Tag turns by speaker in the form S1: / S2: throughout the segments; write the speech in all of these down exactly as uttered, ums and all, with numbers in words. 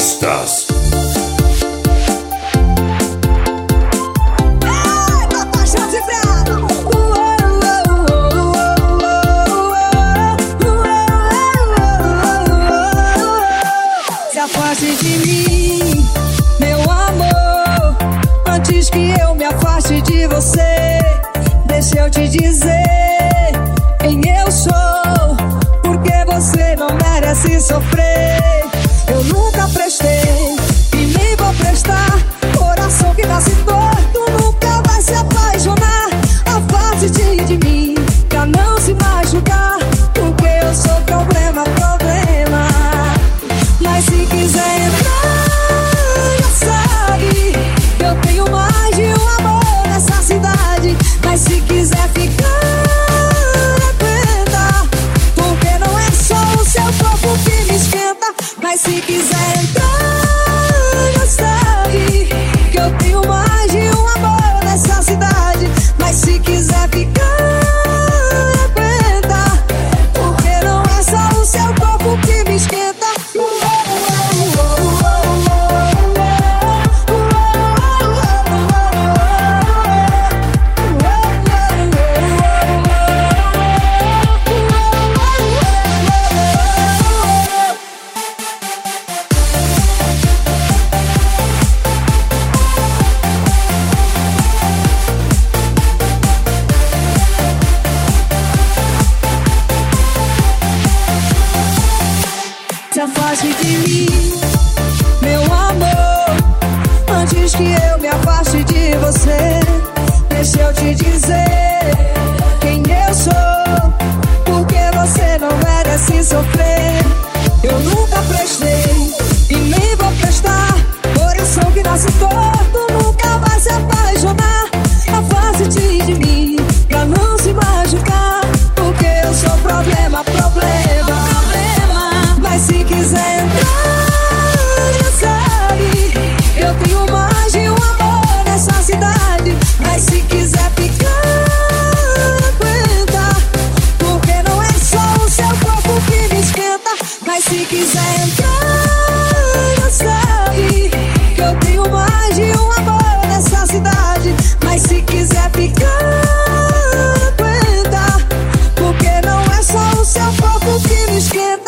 S1: Pistas.
S2: Se afaste de mim, meu amor, antes que eu me afaste de você. Deixa eu te dizer quem eu sou, porque você não merece sofrer. Eu nunca prestei e nem vou prestar. Coração que nasce torto nunca vai se apaixonar. Afaste-te de mim pra não se machucar, porque eu sou problema, problema. Mas se quiser entrar, já sabe, eu tenho mais de um amor nessa cidade. Mas se quiser ficar, aguenta, porque não é só o seu corpo que me esquenta. Mas se quiser entrar, já sabe, que eu tenho mais de um amor nessa cidade. Mas se quiser ficar, aguenta, porque não é só o seu corpo que me esquenta. Se afaste de mim, meu amor, antes que eu me afaste de você. Deixa eu te dizer quem eu sou, porque você não merece sofrer. Eu nunca prestei e nem vou prestar. Coração que nasce torto nunca vai se apaixonar. Afaste-te de mim pra não se machucar, porque eu sou problema, problema. Mas se quiser entrar, já sabe, eu tenho mais de um amor nessa cidade. Mas se quiser ficar, aguenta, porque não é só o seu corpo que me esquenta. Mas se quiser entrar, já sabe, que eu tenho mais de um amor nessa cidade. Mas se quiser ficar, aguenta, porque não é só o seu corpo que me esquenta.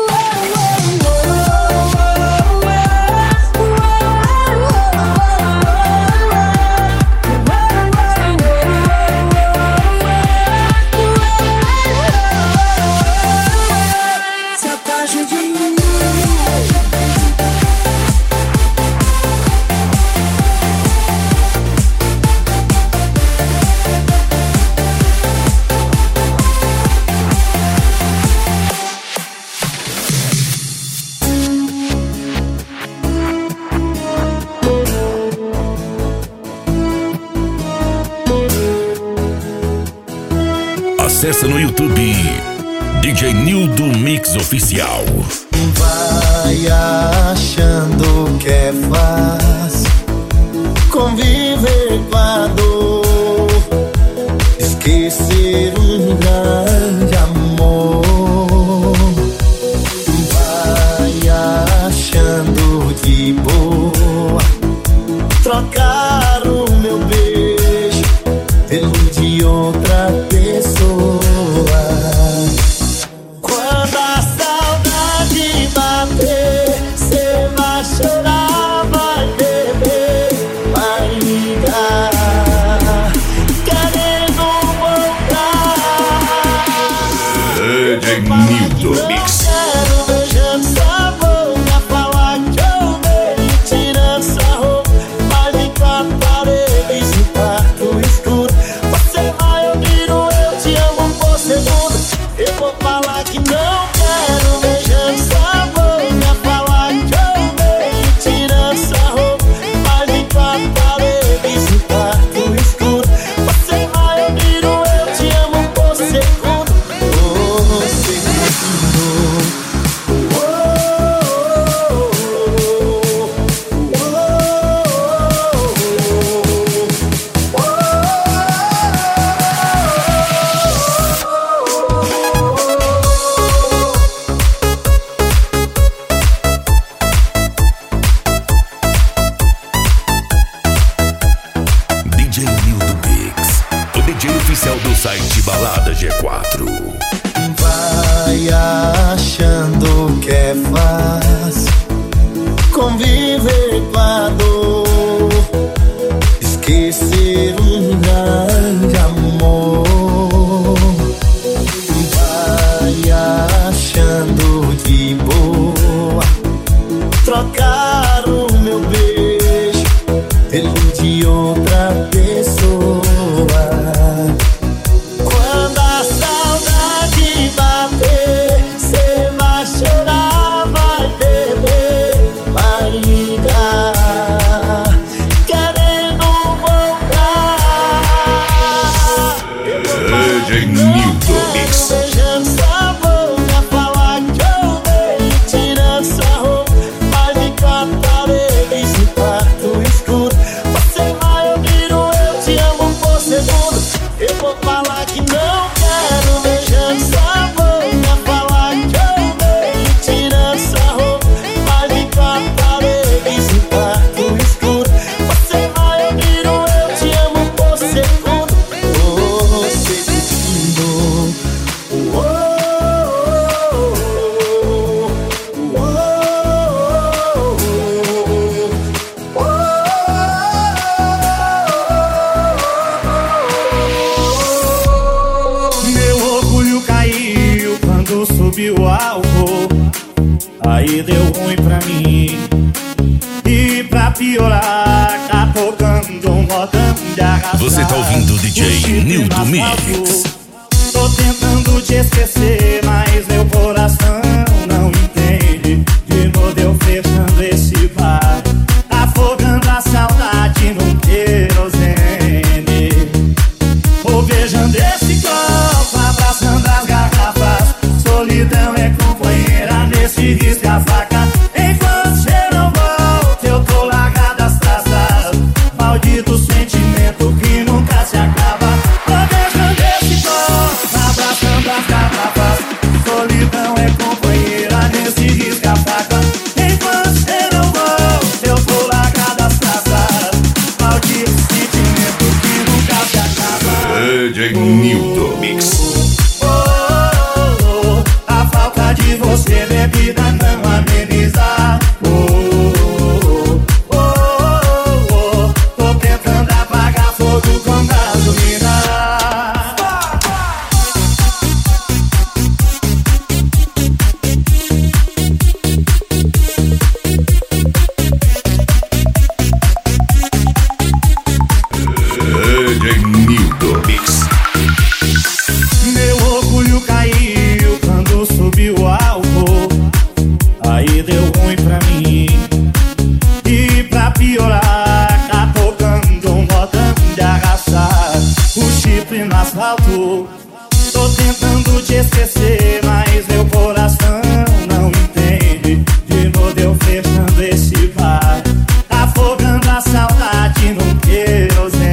S1: Acesse no YouTube D J Nildo Mix Oficial.
S3: Vai achando que é fácil conviver com a dor, esquecer um grande amor. Vai achando de boa trocar o meu beijo pelo de outra pessoa. Quando a saudade bater, cê vai chorar, vai beber, vai ligar, querendo voltar.
S1: D J Nildo Mix.
S3: Quero beijando sua boca, falar que eu dei, tirando sua roupa, vai me catar. conviver com a dor, esquecer um grande amor. Vai achando de boa trocar o meu beijo pelo de outra pessoa. Quando a saudade bater, cê vai chorar, vai beber, vai ligar, querendo voltar.
S1: D J Nildo Mix.
S3: Beijando sua boca, falar que eu dei, tirando sua roupa, vai ficar paredes no quarto escuro. Você vai ouvir o eu te amo por segundo. Eu vou falar que não quero. Beijando sua boca, falar que eu dei, tirando sua roupa, vai ficar paredes no quarto escuro. Você vai ouvir o eu te amo por segundo. Oh, segundo. Oh, oh, oh, oh.
S4: Meu orgulho caiu quando subiu o álcool, aí deu ruim pra mim. E pra piorar, tá tocando um modão de arrasar.
S1: Você tá ouvindo o D J
S4: O chifre
S1: Nildo
S4: no
S1: Mix.
S4: asfalto. Tô tentando te esquecer, mas meu coração não entende. De novo eu fechando esse bar, afogando a saudade num querosene. Ou beijando esse copo, abraçando as garrafas. Solidão é companheira nesse risca-faca. Enquanto você não volta, eu tô largado as traças. Maldito sentimento que nunca se acaba. Ou beijando esse copo, abraçando as garrafas. Solidão é companheira nesse risca-faca. Enquanto você não volta, eu tô largado as traças. Maldito sentimento que nunca se acaba.
S1: D J Nildo Mix.
S4: Oh, oh, oh, a falta de você, bebida, não ameniza. Oh, oh, oh, oh, oh, tô tentando apagar fogo com gasolina.
S1: D J Nildo Mix.
S4: Meu orgulho caiu quando subiu o álcool, aí deu ruim pra mim. E pra piorar, tá tocando um modão de arrasar. O chifre no asfalto. Tô tentando te esquecer, mas meu coração não entende. De novo eu fechando esse bar, afogando a saudade num querosene.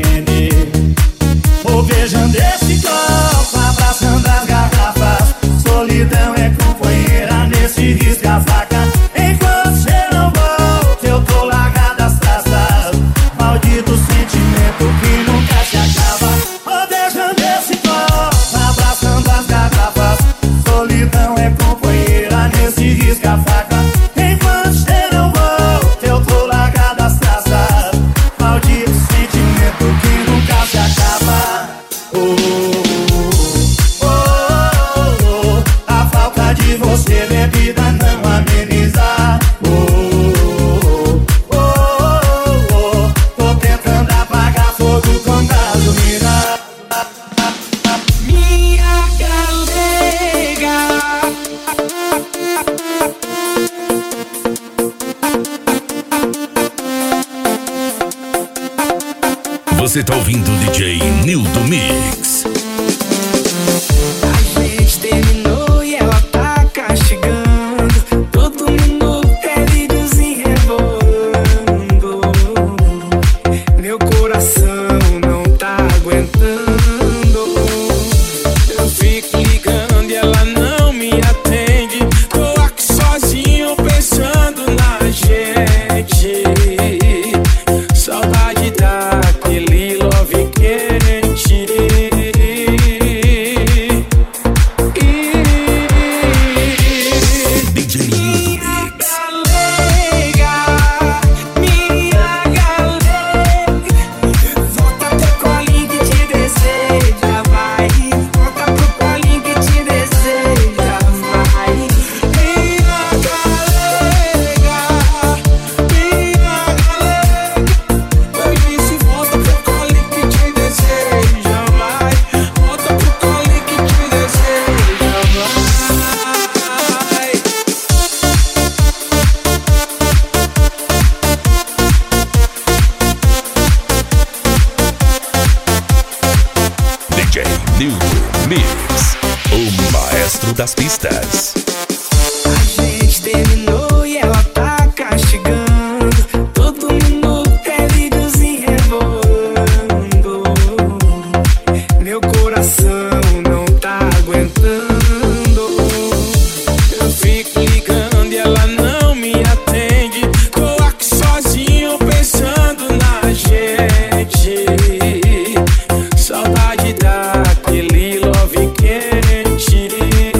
S4: Ou beijando esse copo, abraçando as garrafas. Solidão é companheira nesse risca-faca. Enquanto você não volta, eu tô largado as traças. Maldito sentimento que nunca se acaba. Ou beijando esse copo, abraçando as garrafas. Solidão é companheira nesse risca-faca. Enquanto você não volta, eu tô largado as traças. Maldito sentimento que nunca se acaba. Oh, oh, oh, oh, a falta de você, bebida, não ameniza. Oh, oh, oh, oh, tô tentando apagar fogo com gasolina. Minha galega.
S1: Você tá ouvindo o D J Nildo Mix.
S2: A gente terminou e ela tá castigando. Todo mundo é videozinho rebolando. Meu coração não tá aguentando. Eu fico ligando e ela não me atende. Tô aqui sozinho pensando na gente. Saudade daquele love quente.
S1: das pistas.
S5: A gente terminou e ela tá castigando. Todo minuto é videozinho rebolando. Meu coração não tá aguentando. Eu fico ligando e ela não me atende. Tô aqui sozinho pensando na gente. Saudade daquele love quente.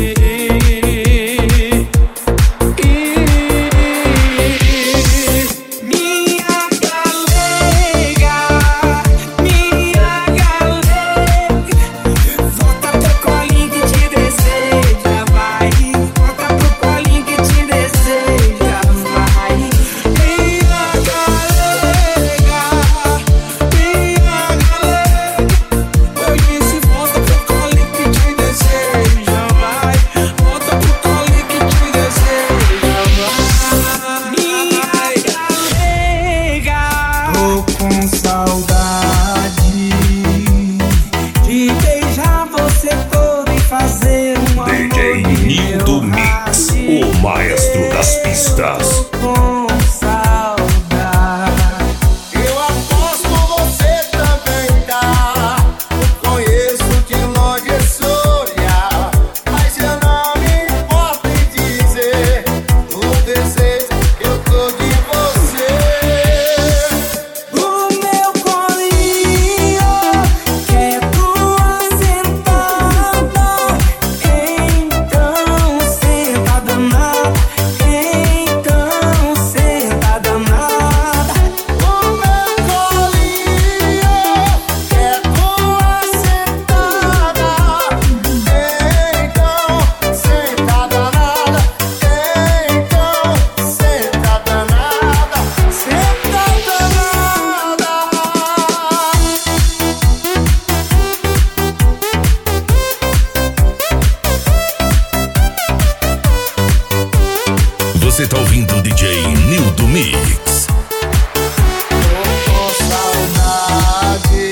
S5: Minha galega, minha galega, volta pro colinho que te deseja, vai. Volta pro colinho que te deseja, vai. Minha galega, minha galega, eu disse volta pro colinho que te deseja, vai. Volta pro colinho que te deseja, vai. Minha galega, tô com saudade de beijar você todo e fazer um amor
S1: D J
S5: de
S1: Nildo
S5: meu
S1: Mix,
S5: rádio.
S1: o maestro das pistas.
S5: Com saudade.
S3: Eu aposto você também tá. Eu conheço de longe esse olhar, mas eu não me importo em dizer o desejo que eu tô de você.
S5: O meu colinho quer tua sentada. Então senta danada. Então senta danada.
S3: O meu colinho quer tua sentada. Então senta danada. Então senta danada. Senta danada.
S1: Você tá ouvindo o D J Nildo Mix.
S3: Tô com saudade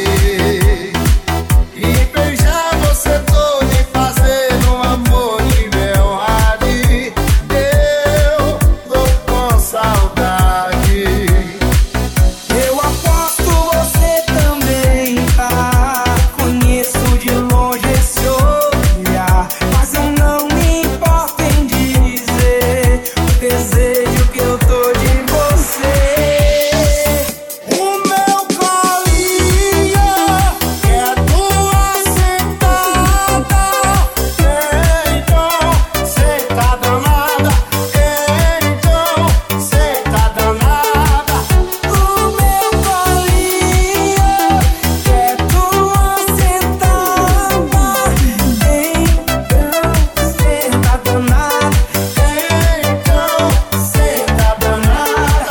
S3: e beijar você todo e fazer um amor de meu rádio. Eu tô com saudade.
S5: Eu aposto você também tá. Conheço de longe esse olhar, mas eu não me importo em dizer o desejo que eu tô de você.
S3: O meu colinho quer tua sentada. Então senta danada. Então senta danada.
S5: O meu colinho quer tua sentada. Então senta danada.
S3: Então senta danada.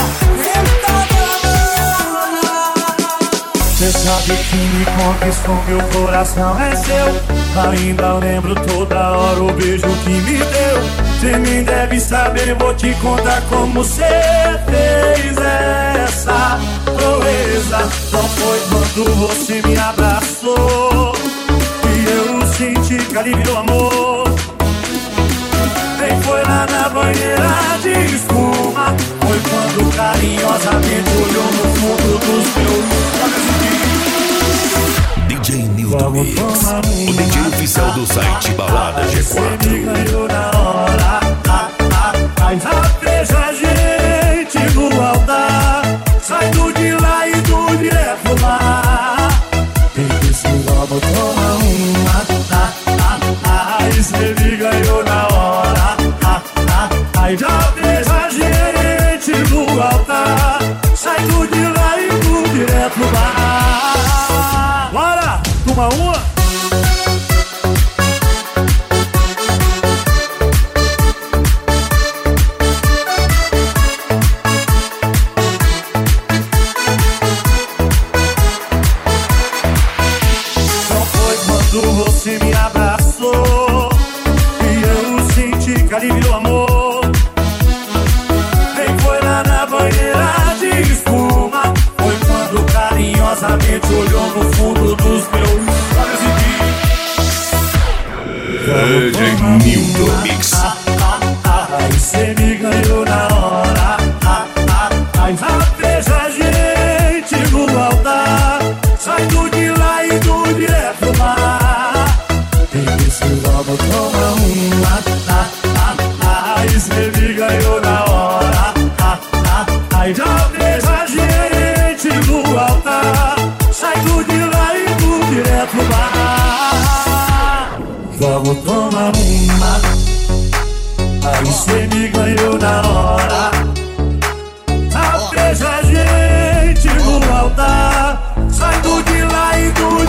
S3: Cê sabe que me conquistou, meu coração é seu. Ainda lembro toda hora o beijo que me deu. Cê nem deve saber, vou te contar como cê fez essa proeza. Não foi quando você me abraçou e eu senti que aliviou amor. Nem foi lá na banheira de espuma, foi quando carinhosamente olhou no fundo dos meus olhos.
S1: D J Nildo Mix, o D J oficial do site Balada G
S3: Você me
S1: quatro.
S3: ganhou na hora, ah, ah, mas veja a gente no altar. Sai do de lá e do direto lá. Tem que se logo toma uma, ah, ah, ah. Aí você me ganhou na hora, ah, ah, aí já veja a gente no altar. Sai do de lá e do direto lá. Bora, toma uma.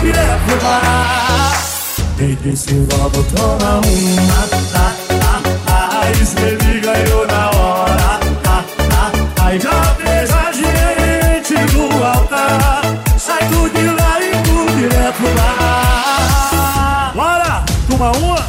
S4: direto pro bar. E disse vamos tomar uma, ah, ah, ah. Aí cê me ganhou na hora, ah, ah, ah. Aí já fez a gente no altar. Sai tudo de lá e tudo direto pro bar. Bora, toma uma.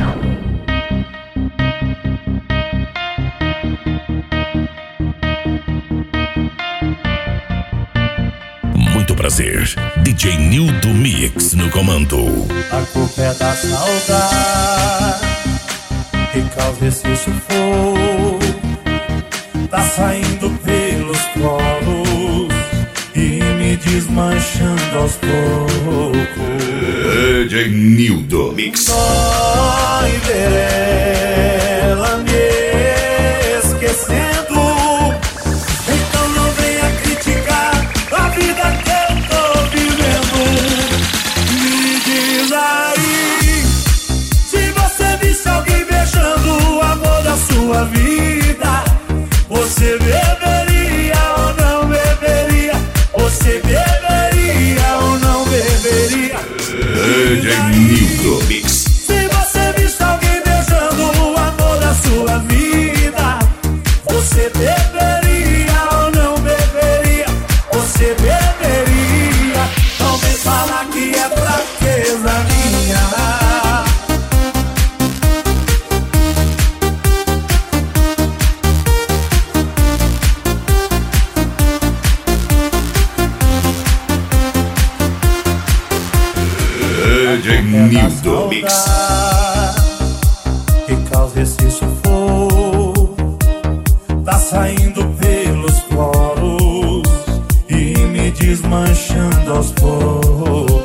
S1: Muito prazer, D J Nildo Mix no comando.
S4: A culpa é da saudade que causa esse sufoco. Tá saindo pelos poros e me desmanchando aos poucos.
S1: D J Nildo Mix.
S4: Só em ver ela me esquecendo. Então não venha criticar a vida que eu tô vivendo. Me diz aí, se você visse alguém beijando o amor da sua vida, você beberia ou não beberia? Você beberia ou não beberia?
S1: D J Nildo Mix.
S4: Se você visse alguém beijando o amor da sua vida, você beberia ou não beberia? Você beberia? Não vem falar que é fraqueza minha.
S1: D J Nildo Mix.
S4: Que causa esse sufoco. Tá saindo pelos poros e me desmanchando aos poucos.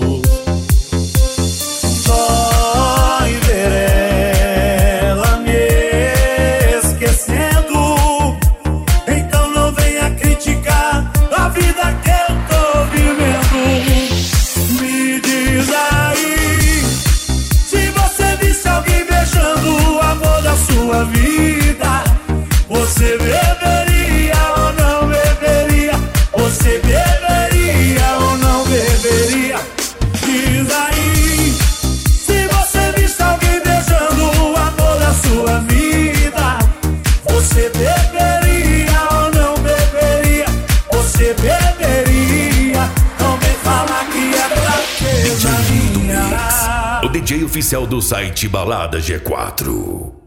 S4: Só em ver ela me esquecendo. Então não venha criticar a vida que eu tô vivendo. Me diz aí, se você visse alguém beijando o amor da sua vida, você beberia ou não beberia? Você beberia ou não beberia? Diz aí, se você visse alguém beijando o amor da sua vida, você beberia ou não beberia? Você beberia? Não vem falar que é fraqueza minha.
S1: O D J oficial do site Balada G quatro.